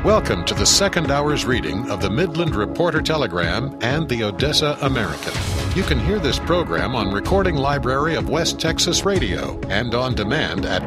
Welcome to the second hour's reading of the Midland Reporter Telegram and the Odessa American. You can hear this program on Recording Library of West Texas Radio and on demand at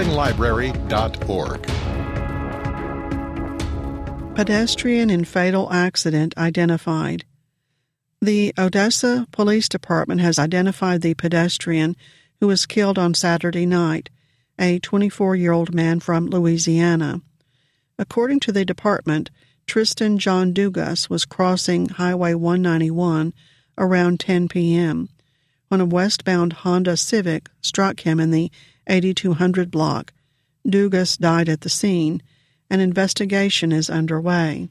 recordinglibrary.org. Pedestrian in fatal accident identified. The Odessa Police Department has identified the pedestrian who was killed on Saturday night, a 24-year-old man from Louisiana. According to the department, Tristan John Dugas was crossing Highway 191 around 10 p.m. when a westbound Honda Civic struck him in the 8200 block. Dugas died at the scene. An investigation is underway.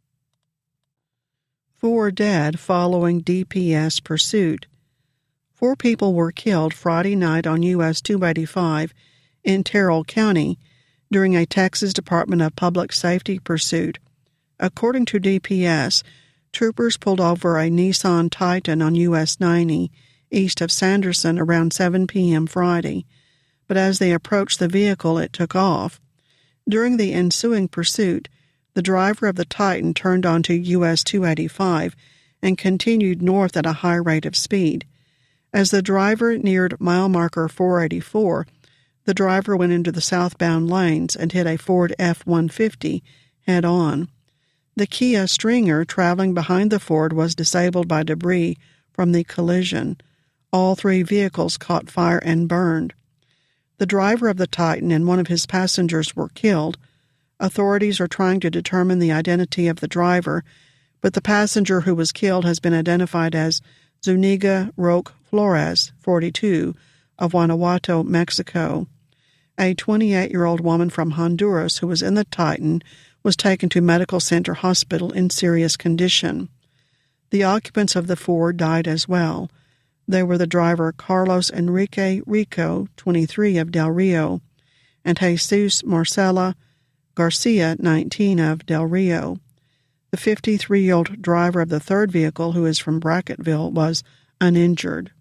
4 dead following DPS pursuit. 4 people were killed Friday night on U.S. 285 in Terrell County during a Texas Department of Public Safety pursuit. According to DPS, troopers pulled over a Nissan Titan on U.S. 90 east of Sanderson around 7 p.m. Friday, but as they approached the vehicle, it took off. During the ensuing pursuit, the driver of the Titan turned onto U.S. 285 and continued north at a high rate of speed. As the driver neared mile marker 484, the driver went into the southbound lanes and hit a Ford F-150 head-on. The Kia Stringer traveling behind the Ford was disabled by debris from the collision. All 3 vehicles caught fire and burned. The driver of the Titan and one of his passengers were killed. Authorities are trying to determine the identity of the driver, but the passenger who was killed has been identified as Zuniga Roque Flores, 42, of Guanajuato, Mexico. A 28-year-old woman from Honduras who was in the Titan was taken to Medical Center Hospital in serious condition. The occupants of the Ford died as well. They were the driver Carlos Enrique Rico, 23, of Del Rio, and Jesus Marcela Garcia, 19, of Del Rio. The 53-year-old driver of the third vehicle, who is from Brackettville, was uninjured.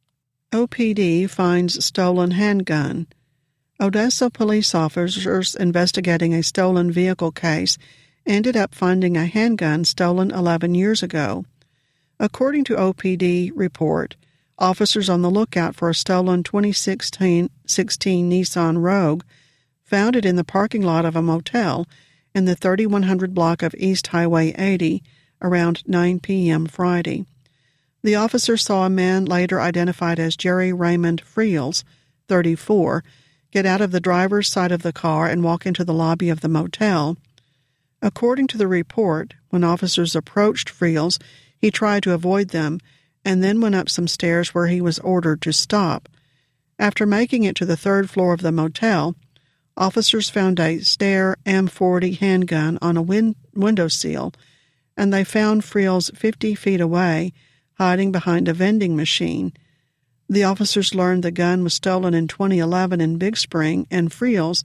OPD finds stolen handgun. Odessa police officers investigating a stolen vehicle case ended up finding a handgun stolen 11 years ago. According to OPD report, officers on the lookout for a stolen 2016 Nissan Rogue found it in the parking lot of a motel in the 3100 block of East Highway 80 around 9 p.m. Friday. The officer saw a man later identified as Jerry Raymond Friels, 34, get out of the driver's side of the car and walk into the lobby of the motel. According to the report, when officers approached Friels, he tried to avoid them and then went up some stairs where he was ordered to stop. After making it to the 3rd floor of the motel, officers found a Steyr M40 handgun on a windowsill, and they found Friels 50 feet away, hiding behind a vending machine. The officers learned the gun was stolen in 2011 in Big Spring, and Friels,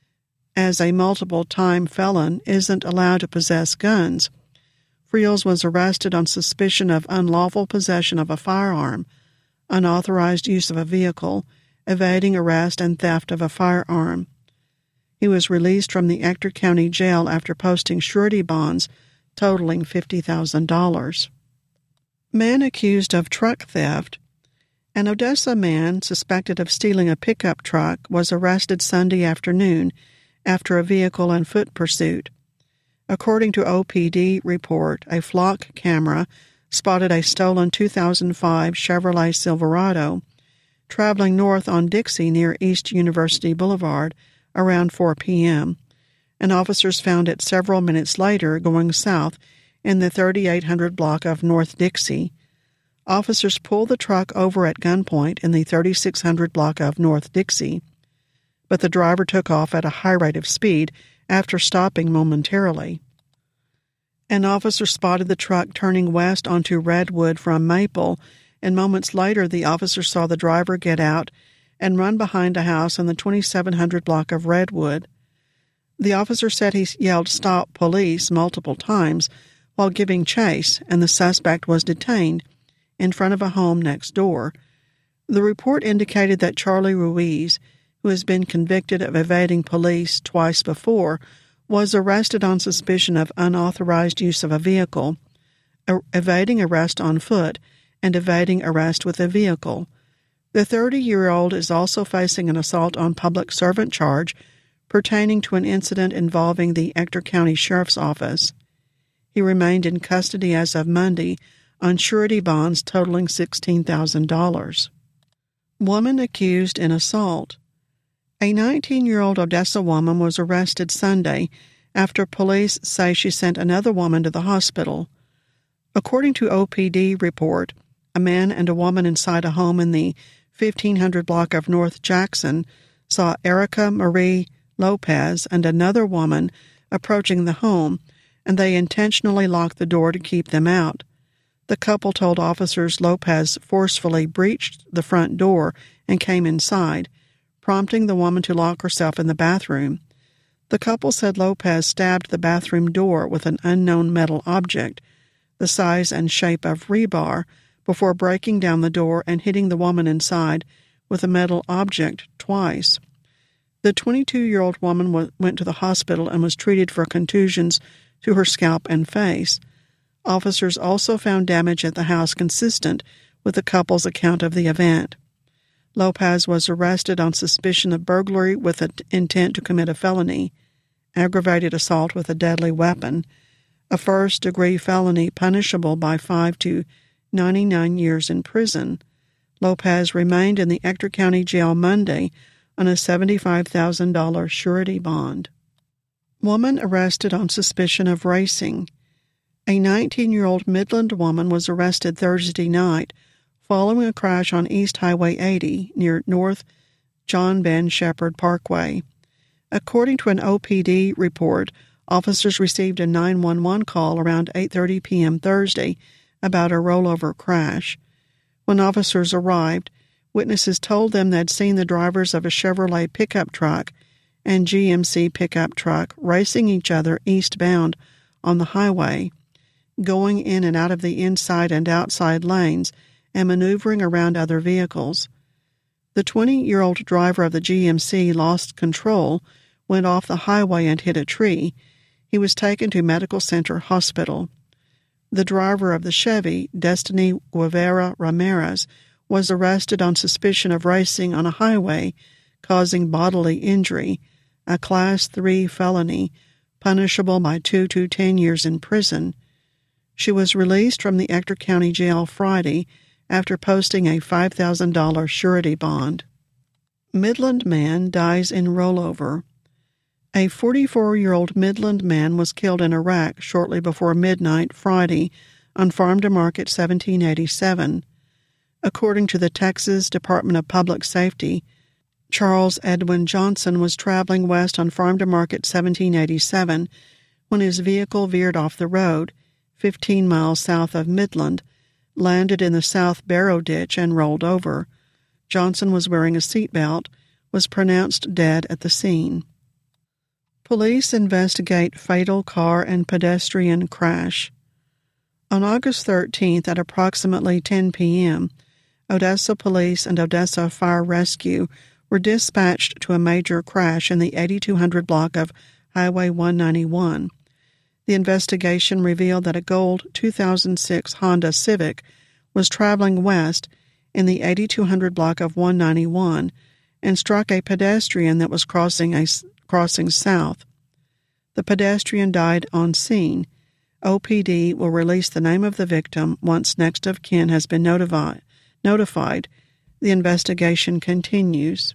as a multiple-time felon, isn't allowed to possess guns. Friels was arrested on suspicion of unlawful possession of a firearm, unauthorized use of a vehicle, evading arrest, and theft of a firearm. He was released from the Ector County Jail after posting surety bonds totaling $50,000. Man accused of truck theft. An Odessa man suspected of stealing a pickup truck was arrested Sunday afternoon after a vehicle and foot pursuit. According to OPD report, a flock camera spotted a stolen 2005 Chevrolet Silverado traveling north on Dixie near East University Boulevard around 4 p.m., and officers found it several minutes later going south in the 3800 block of North Dixie. Officers pulled the truck over at gunpoint in the 3600 block of North Dixie, but the driver took off at a high rate of speed after stopping momentarily. An officer spotted the truck turning west onto Redwood from Maple, and moments later the officer saw the driver get out and run behind a house in the 2700 block of Redwood. The officer said he yelled "Stop, police" multiple times while giving chase, and the suspect was detained in front of a home next door. The report indicated that Charlie Ruiz, who has been convicted of evading police twice before, was arrested on suspicion of unauthorized use of a vehicle, evading arrest on foot, and evading arrest with a vehicle. The 30-year-old is also facing an assault on public servant charge pertaining to an incident involving the Ector County Sheriff's Office. He remained in custody as of Monday on surety bonds totaling $16,000. Woman accused in assault. A 19-year-old Odessa woman was arrested Sunday after police say she sent another woman to the hospital. According to OPD report, a man and a woman inside a home in the 1500 block of North Jackson saw Erica Marie Lopez and another woman approaching the home, and they intentionally locked the door to keep them out. The couple told officers Lopez forcefully breached the front door and came inside, prompting the woman to lock herself in the bathroom. The couple said Lopez stabbed the bathroom door with an unknown metal object, the size and shape of rebar, before breaking down the door and hitting the woman inside with a metal object twice. The 22-year-old woman went to the hospital and was treated for contusions to her scalp and face. Officers also found damage at the house consistent with the couple's account of the event. Lopez was arrested on suspicion of burglary with an intent to commit a felony, aggravated assault with a deadly weapon, a first-degree felony punishable by 5 to 99 years in prison. Lopez remained in the Ector County Jail Monday on a $75,000 surety bond. Woman arrested on suspicion of racing. A 19-year-old Midland woman was arrested Thursday night following a crash on East Highway 80 near North John Ben Shepherd Parkway. According to an OPD report, officers received a 911 call around 8:30 p.m. Thursday about a rollover crash. When officers arrived, witnesses told them they'd seen the drivers of a Chevrolet pickup truck and GMC pickup truck racing each other eastbound on the highway, going in and out of the inside and outside lanes and maneuvering around other vehicles. The 20-year-old driver of the GMC lost control, went off the highway and hit a tree. He was taken to Medical Center Hospital. The driver of the Chevy, Destiny Guevara Ramirez, was arrested on suspicion of racing on a highway, causing bodily injury, a Class 3 felony, punishable by 2 to 10 years in prison. She was released from the Ector County Jail Friday after posting a $5,000 surety bond. Midland man dies in rollover. A 44-year-old Midland man was killed in Iraq shortly before midnight Friday on Farm to Market 1787. According to the Texas Department of Public Safety, Charles Edwin Johnson was traveling west on Farm to Market 1787 when his vehicle veered off the road, 15 miles south of Midland, landed in the South Barrow Ditch, and rolled over. Johnson was wearing a seatbelt, was pronounced dead at the scene. Police investigate fatal car and pedestrian crash. On August 13th at approximately 10 p.m., Odessa Police and Odessa Fire Rescue were dispatched to a major crash in the 8200 block of Highway 191. The investigation revealed that a gold 2006 Honda Civic was traveling west in the 8200 block of 191 and struck a pedestrian that was crossing south. The pedestrian died on scene. OPD will release the name of the victim once next of kin has been notified. The investigation continues.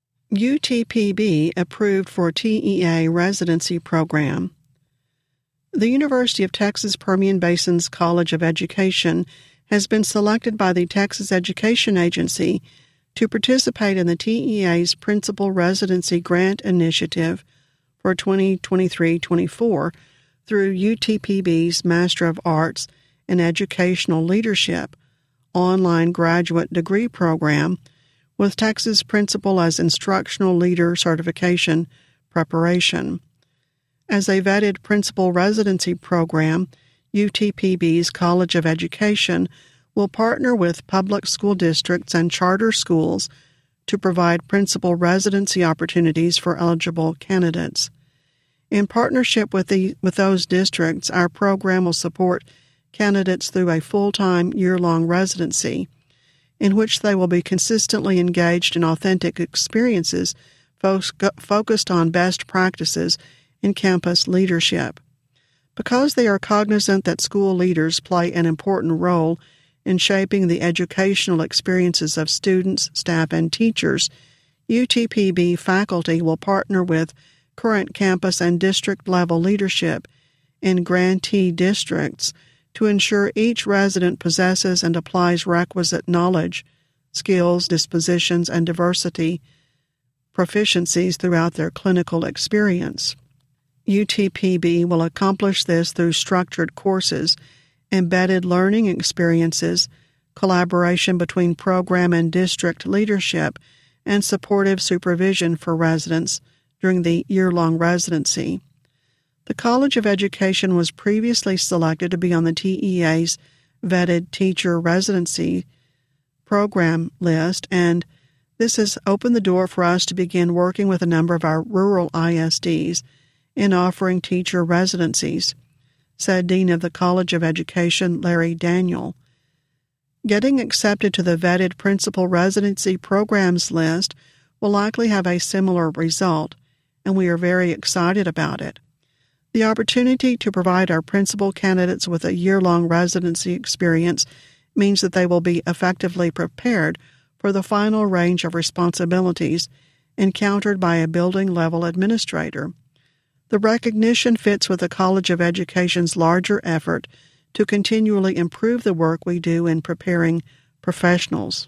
UTPB approved for TEA residency program. The University of Texas Permian Basin's College of Education has been selected by the Texas Education Agency to participate in the TEA's Principal Residency Grant Initiative for 2023-24 through UTPB's Master of Arts in Educational Leadership online graduate degree program with Texas Principal as Instructional Leader Certification Preparation. As a vetted principal residency program, UTPB's College of Education will partner with public school districts and charter schools to provide principal residency opportunities for eligible candidates. In partnership with those districts, our program will support candidates through a full-time year-long residency, in which they will be consistently engaged in authentic experiences focused on best practices in campus leadership. Because they are cognizant that school leaders play an important role in shaping the educational experiences of students, staff, and teachers, UTPB faculty will partner with current campus and district-level leadership in grantee districts to ensure each resident possesses and applies requisite knowledge, skills, dispositions, and diversity proficiencies throughout their clinical experience. UTPB will accomplish this through structured courses, embedded learning experiences, collaboration between program and district leadership, and supportive supervision for residents during the year-long residency. The College of Education was previously selected to be on the TEA's vetted teacher residency program list, and this has opened the door for us to begin working with a number of our rural ISDs in offering teacher residencies, said Dean of the College of Education, Larry Daniel. Getting accepted to the vetted principal residency programs list will likely have a similar result, and we are very excited about it. The opportunity to provide our principal candidates with a year-long residency experience means that they will be effectively prepared for the final range of responsibilities encountered by a building-level administrator. The recognition fits with the College of Education's larger effort to continually improve the work we do in preparing professionals.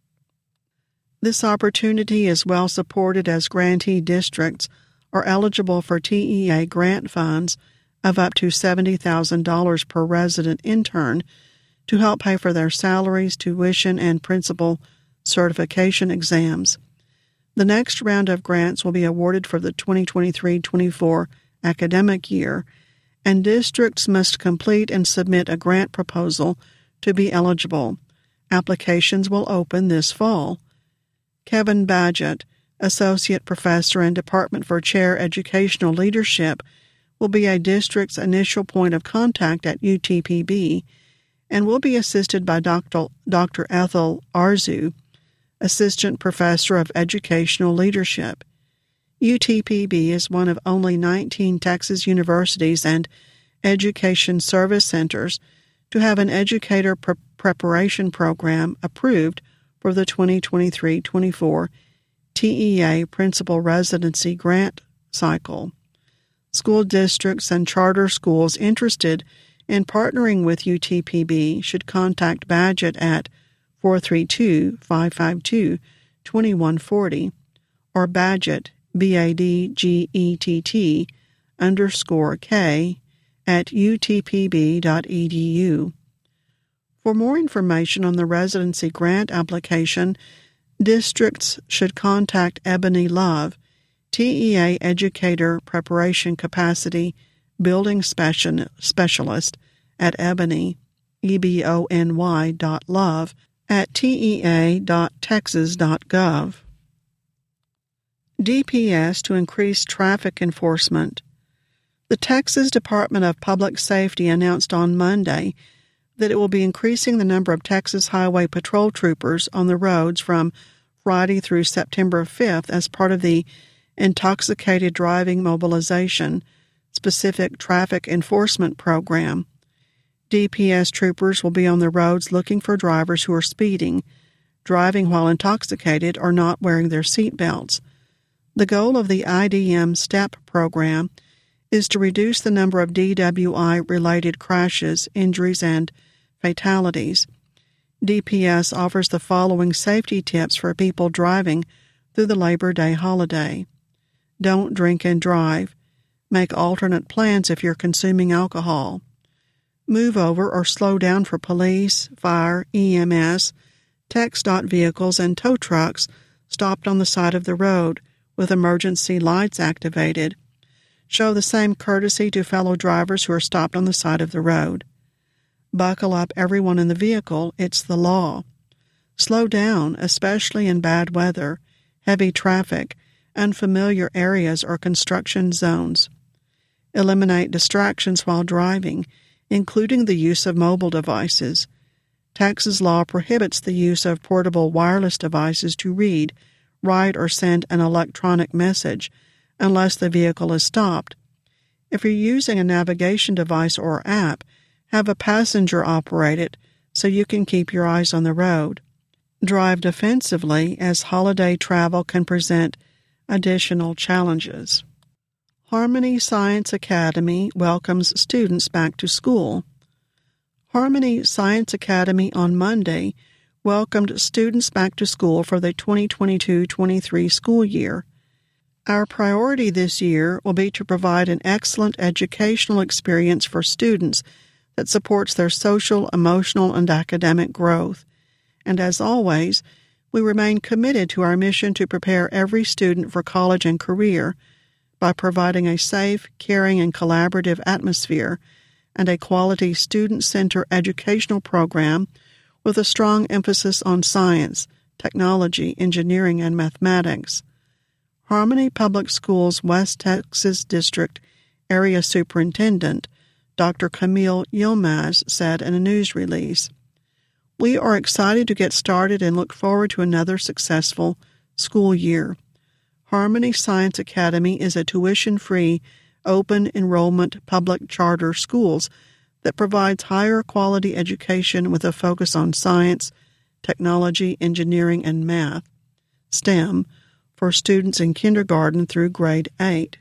This opportunity is well supported as grantee districts are eligible for TEA grant funds of up to $70,000 per resident intern to help pay for their salaries, tuition, and principal certification exams. The next round of grants will be awarded for the 2023-24 academic year, and districts must complete and submit a grant proposal to be eligible. Applications will open this fall. Kevin Badgett, Associate Professor and Department for Chair Educational Leadership, will be a district's initial point of contact at UTPB and will be assisted by Dr. Ethel Arzu, Assistant Professor of Educational Leadership. UTPB is one of only 19 Texas universities and education service centers to have an educator preparation program approved for the 2023-24 TEA Principal Residency Grant Cycle. School districts and charter schools interested in partnering with UTPB should contact Badgett at 432-552-2140 or Badgett, BADGETT _K at utpb.edu. For more information on the residency grant application, districts should contact Ebony Love, TEA Educator Preparation Capacity Building Specialist at Ebony, ebony.love at tea.texas.gov. DPS to increase traffic enforcement. The Texas Department of Public Safety announced on Monday that it will be increasing the number of Texas Highway Patrol troopers on the roads from Friday through September 5th as part of the Intoxicated Driving Mobilization Specific Traffic Enforcement Program. DPS troopers will be on the roads looking for drivers who are speeding, driving while intoxicated, or not wearing their seat belts. The goal of the IDM STEP program is to reduce the number of DWI-related crashes, injuries, and fatalities. DPS offers the following safety tips for people driving through the Labor Day holiday. Don't drink and drive. Make alternate plans if you're consuming alcohol. Move over or slow down for police, fire, EMS, TxDOT vehicles, and tow trucks stopped on the side of the road with emergency lights activated. Show the same courtesy to fellow drivers who are stopped on the side of the road. Buckle up everyone in the vehicle. It's the law. Slow down, especially in bad weather, heavy traffic, unfamiliar areas, or construction zones. eliminate distractions while driving, including the use of mobile devices. Texas law prohibits the use of portable wireless devices to read, write, or send an electronic message unless the vehicle is stopped. If you're using a navigation device or app, have a passenger operate it so you can keep your eyes on the road. Drive defensively, as holiday travel can present additional challenges. Harmony Science Academy welcomes students back to school. Harmony Science Academy on Monday welcomed students back to school for the 2022-23 school year. Our priority this year will be to provide an excellent educational experience for students that supports their social, emotional, and academic growth. And as always, we remain committed to our mission to prepare every student for college and career by providing a safe, caring, and collaborative atmosphere and a quality student-centered educational program with a strong emphasis on science, technology, engineering, and mathematics. Harmony Public Schools West Texas District Area Superintendent Dr. Camille Yilmaz said in a news release, "We are excited to get started and look forward to another successful school year. Harmony Science Academy is a tuition-free, open enrollment public charter schools that provides higher quality education with a focus on science, technology, engineering, and math, STEM, for students in kindergarten through grade 8.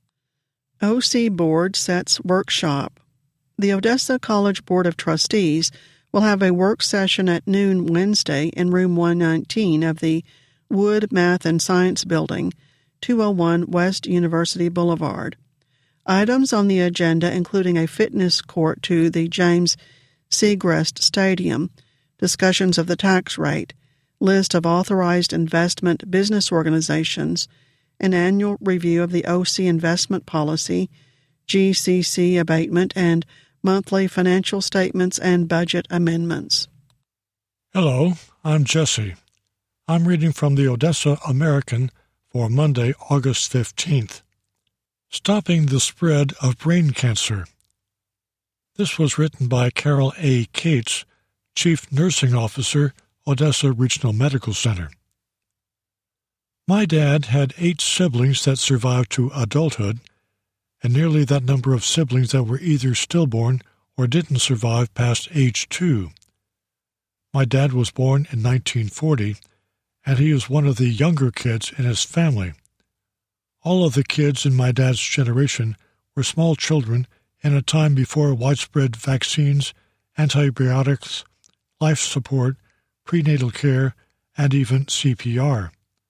OC Board sets workshop. The Odessa College Board of Trustees will have a work session at noon Wednesday in room 119 of the Wood Math and Science Building, 201 West University Boulevard. Items on the agenda including a fitness court to the James Segrest Stadium, discussions of the tax rate, list of authorized investment business organizations, an annual review of the OC investment policy, GCC abatement, and monthly financial statements and budget amendments. Hello, I'm Jesse. I'm reading from the Odessa American for Monday, August 15th. Stopping the Spread of Brain Cancer. This was written by Carol A. Cates, Chief Nursing Officer, Odessa Regional Medical Center. My dad had 8 siblings that survived to adulthood, and nearly that number of siblings that were either stillborn or didn't survive past age 2. My dad was born in 1940, and he was one of the younger kids in his family. All of the kids in my dad's generation were small children in a time before widespread vaccines, antibiotics, life support, prenatal care, and even CPR.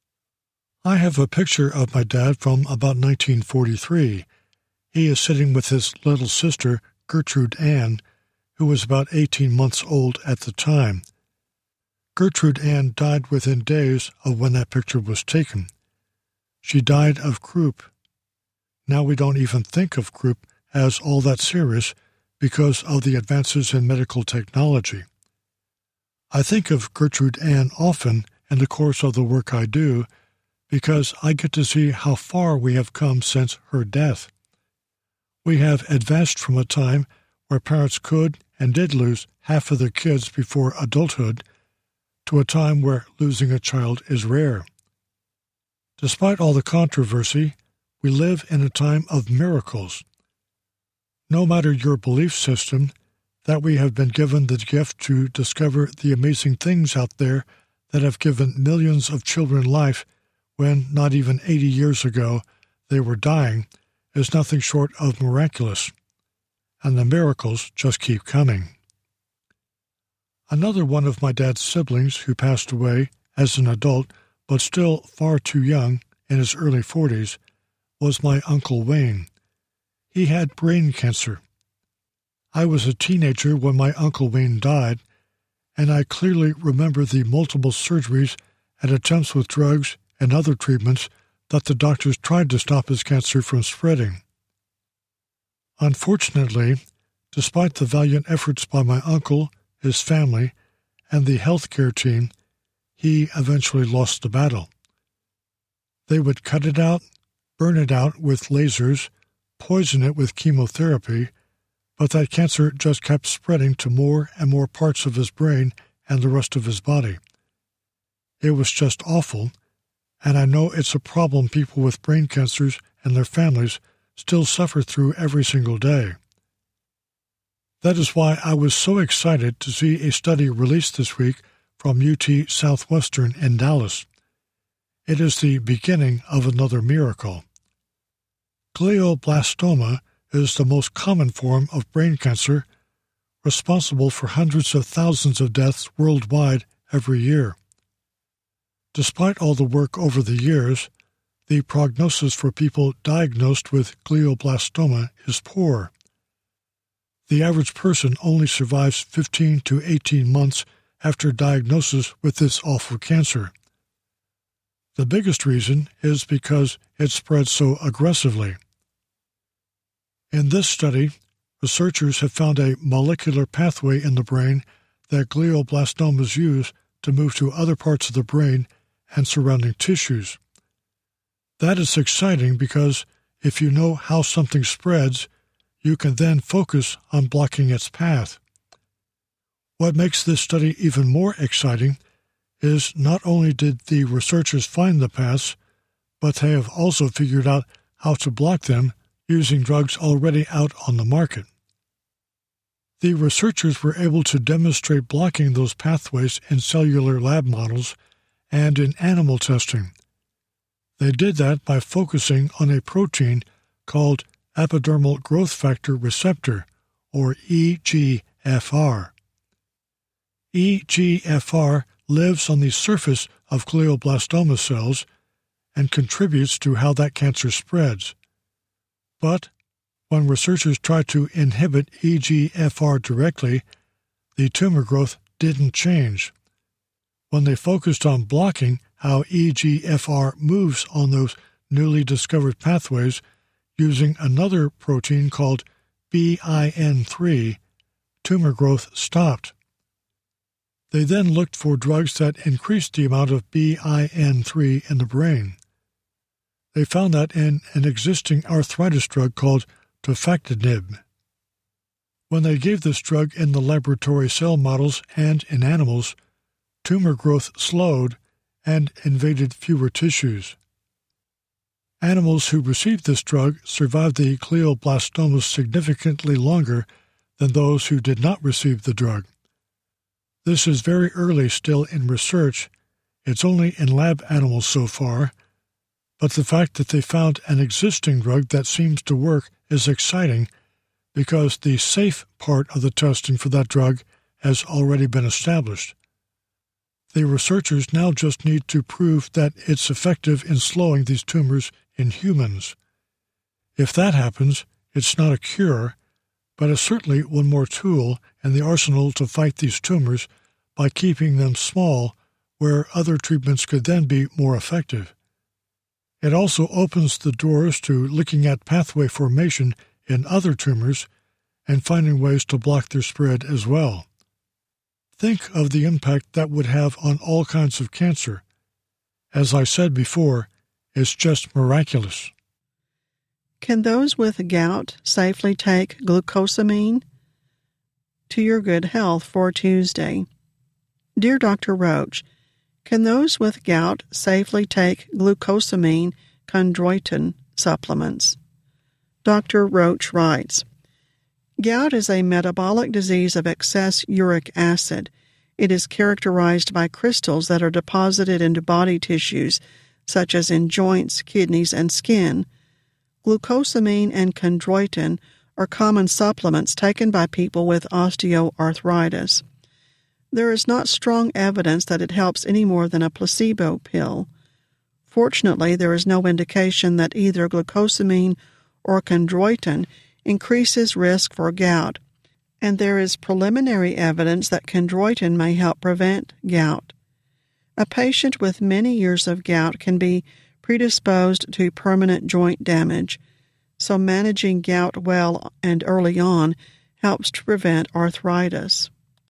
I have a picture of my dad from about 1943. He is sitting with his little sister, Gertrude Ann, who was about 18 months old at the time. Gertrude Ann died within days of when that picture was taken. She died of croup. Now we don't even think of croup as all that serious because of the advances in medical technology. I think of Gertrude Ann often in the course of the work I do because I get to see how far we have come since her death. We have advanced from a time where parents could and did lose half of their kids before adulthood to a time where losing a child is rare. Despite all the controversy, we live in a time of miracles. No matter your belief system, that we have been given the gift to discover the amazing things out there that have given millions of children life when not even 80 years ago they were dying is nothing short of miraculous. And the miracles just keep coming. Another one of my dad's siblings who passed away as an adult but still far too young, in his early 40s, was my Uncle Wayne. He had brain cancer. I was a teenager when my Uncle Wayne died, and I clearly remember the multiple surgeries and attempts with drugs and other treatments that the doctors tried to stop his cancer from spreading. Unfortunately, despite the valiant efforts by my uncle, his family, and the healthcare team, he eventually lost the battle. They would cut it out, burn it out with lasers, poison it with chemotherapy, but that cancer just kept spreading to more and more parts of his brain and the rest of his body. It was just awful, and I know it's a problem people with brain cancers and their families still suffer through every single day. That is why I was so excited to see a study released this week from UT Southwestern in Dallas. It is the beginning of another miracle. Glioblastoma is the most common form of brain cancer, responsible for hundreds of thousands of deaths worldwide every year. Despite all the work over the years, the prognosis for people diagnosed with glioblastoma is poor. The average person only survives 15 to 18 months after diagnosis with this awful cancer. The biggest reason is because it spreads so aggressively. In this study, researchers have found a molecular pathway in the brain that glioblastomas use to move to other parts of the brain and surrounding tissues. That is exciting because if you know how something spreads, you can then focus on blocking its path. What makes this study even more exciting is not only did the researchers find the paths, but they have also figured out how to block them using drugs already out on the market. The researchers were able to demonstrate blocking those pathways in cellular lab models and in animal testing. They did that by focusing on a protein called epidermal growth factor receptor, or EGFR. EGFR lives on the surface of glioblastoma cells and contributes to how that cancer spreads. But when researchers tried to inhibit EGFR directly, the tumor growth didn't change. When they focused on blocking how EGFR moves on those newly discovered pathways using another protein called BIN3, tumor growth stopped. They then looked for drugs that increased the amount of BIN3 in the brain. They found that in an existing arthritis drug called tofactinib. When they gave this drug in the laboratory cell models and in animals, tumor growth slowed and invaded fewer tissues. Animals who received this drug survived the glioblastoma significantly longer than those who did not receive the drug. This is very early still in research. It's only in lab animals so far, but the fact that they found an existing drug that seems to work is exciting because the safe part of the testing for that drug has already been established. The researchers now just need to prove that it's effective in slowing these tumors in humans. If that happens, it's not a cure, but it's certainly one more tool in the arsenal to fight these tumors by keeping them small, where other treatments could then be more effective. It also opens the doors to looking at pathway formation in other tumors and finding ways to block their spread as well. Think of the impact that would have on all kinds of cancer. As I said before, it's just miraculous. Can those with gout safely take glucosamine? To your good health for Tuesday. Dear Dr. Roach, can those with gout safely take glucosamine chondroitin supplements? Dr. Roach writes, gout is a metabolic disease of excess uric acid. It is characterized by crystals that are deposited into body tissues, such as in joints, kidneys, and skin. Glucosamine and chondroitin are common supplements taken by people with osteoarthritis. There is not strong evidence that it helps any more than a placebo pill. Fortunately, there is no indication that either glucosamine or chondroitin increases risk for gout, and there is preliminary evidence that chondroitin may help prevent gout. A patient with many years of gout can be predisposed to permanent joint damage, so managing gout well and early on helps to prevent arthritis.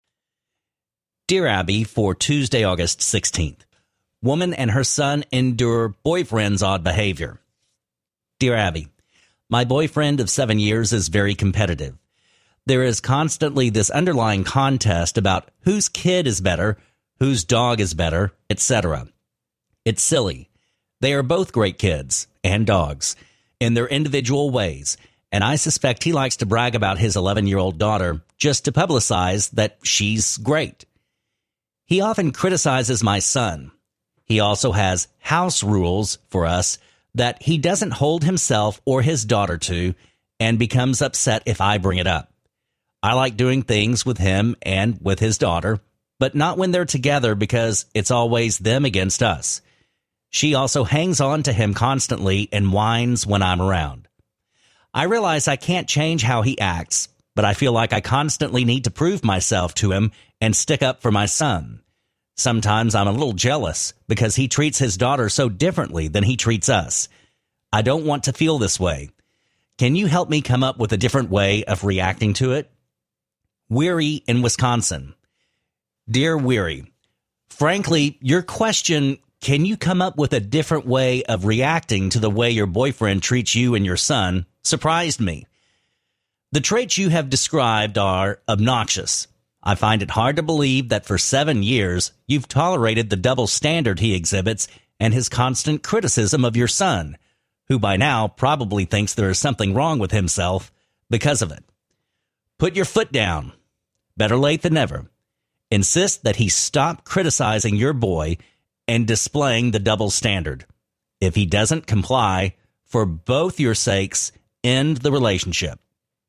Dear Abby, for Tuesday, August 16th. Woman and her son endure boyfriend's odd behavior. Dear Abby, My boyfriend of 7 years is very competitive. There is constantly this underlying contest about whose kid is better, whose dog is better, etc. It's silly. They are both great kids and dogs in their individual ways, and I suspect he likes to brag about his 11-year-old daughter just to publicize that she's great. He often criticizes my son. He also has house rules for us that he doesn't hold himself or his daughter to, and becomes upset if I bring it up. I like doing things with him and with his daughter, but not when they're together because it's always them against us. She also hangs on to him constantly and whines when I'm around. I realize I can't change how he acts, but I feel like I constantly need to prove myself to him and stick up for my son. Sometimes I'm a little jealous because he treats his daughter so differently than he treats us. I don't want to feel this way. Can you help me come up with a different way of reacting to it? Weary in Wisconsin. Dear Weary, frankly, your question, can you come up with a different way of reacting to the way your boyfriend treats you and your son, surprised me. The traits you have described are obnoxious. I find it hard to believe that for 7 years you've tolerated the double standard he exhibits and his constant criticism of your son, who by now probably thinks there is something wrong with himself because of it. Put your foot down. Better late than never. Insist that he stop criticizing your boy and displaying the double standard. If he doesn't comply, for both your sakes, end the relationship.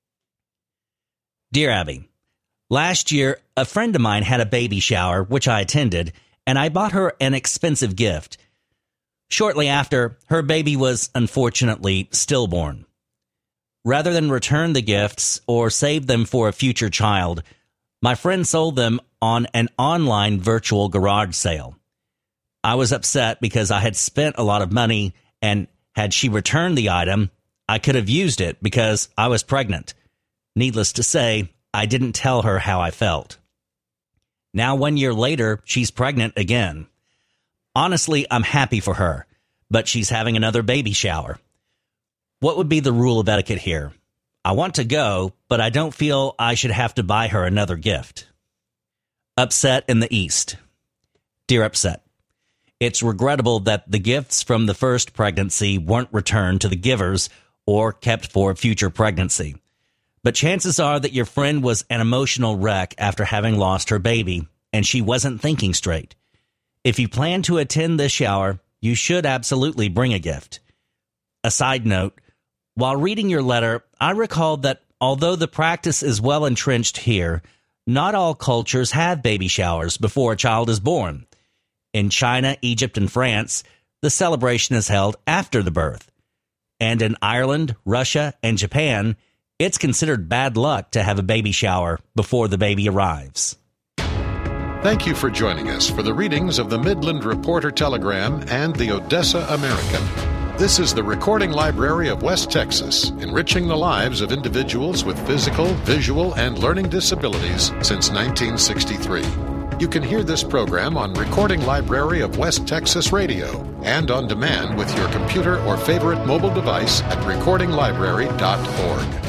Dear Abby, last year, a friend of mine had a baby shower, which I attended, and I bought her an expensive gift. Shortly after, her baby was unfortunately stillborn. Rather than return the gifts or save them for a future child, my friend sold them on an online virtual garage sale. I was upset because I had spent a lot of money, and had she returned the item, I could have used it because I was pregnant. Needless to say, I didn't tell her how I felt. Now, 1 year later, she's pregnant again. Honestly, I'm happy for her, but she's having another baby shower. What would be the rule of etiquette here? I want to go, but I don't feel I should have to buy her another gift. Upset in the East. Dear Upset, it's regrettable that the gifts from the first pregnancy weren't returned to the givers or kept for a future pregnancy. But chances are that your friend was an emotional wreck after having lost her baby, and she wasn't thinking straight. If you plan to attend this shower, you should absolutely bring a gift. A side note, while reading your letter, I recalled that although the practice is well entrenched here, not all cultures have baby showers before a child is born. In China, Egypt, and France, the celebration is held after the birth. And in Ireland, Russia, and Japan, it's considered bad luck to have a baby shower before the baby arrives. Thank you for joining us for the readings of the Midland Reporter Telegram and the Odessa American. This is the Recording Library of West Texas, enriching the lives of individuals with physical, visual, and learning disabilities since 1963. You can hear this program on Recording Library of West Texas Radio and on demand with your computer or favorite mobile device at recordinglibrary.org.